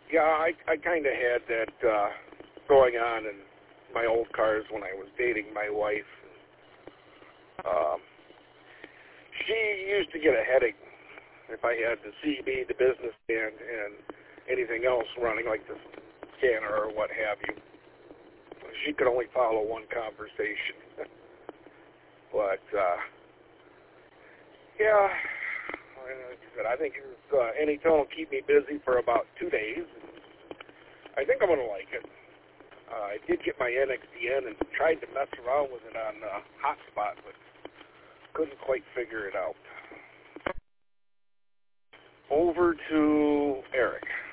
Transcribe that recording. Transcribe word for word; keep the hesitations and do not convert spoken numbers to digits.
Yeah, I, I kind of had that uh, going on in my old cars when I was dating my wife. Um, she used to get a headache if I had the C B, the business stand, and anything else running, like the scanner or what have you. She could only follow one conversation. But, uh, yeah, like I said, I think it's, uh, anything will keep me busy for about two days. I think I'm going to like it. Uh, I did get my N X D N and tried to mess around with it on uh, Hotspot, but couldn't quite figure it out. Over to Eric.